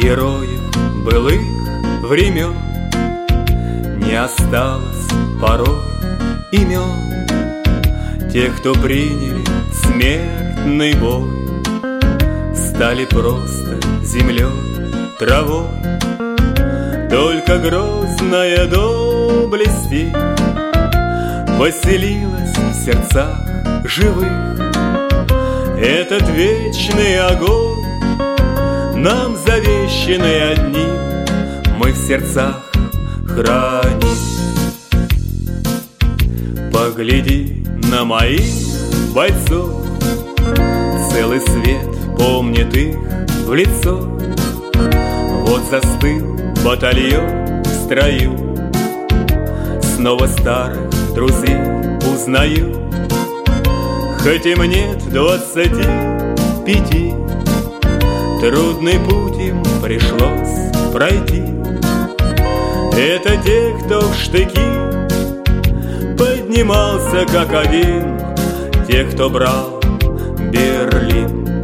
героев былых времен не осталось порой имен. Тех, кто приняли смертный бой, стали просто землей, травой. Только грозная доблесть поселилась в сердцах живых. Этот вечный огонь, нам завещанный одним, мы в сердцах храним. Погляди на моих бойцов, целый свет помнит их в лицо. Вот застыл батальон в строю, снова старых друзей узнаю. Хоть им нет 25, трудный путь им пришлось пройти. Это те, кто в штыки поднимался как один, те, кто брал Берлин.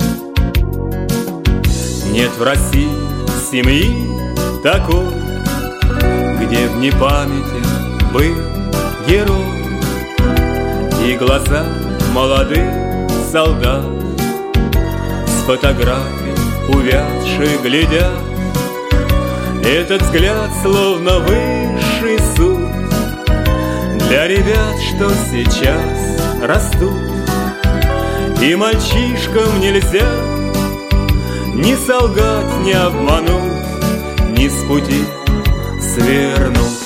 Нет в России семьи такой, где в непамяти был герой, и глаза молодых солдат с фотографий увядших глядят. Этот взгляд словно высший суд для ребят, что сейчас растут. И мальчишкам нельзя ни солгать, ни обмануть, ни с пути свернуть.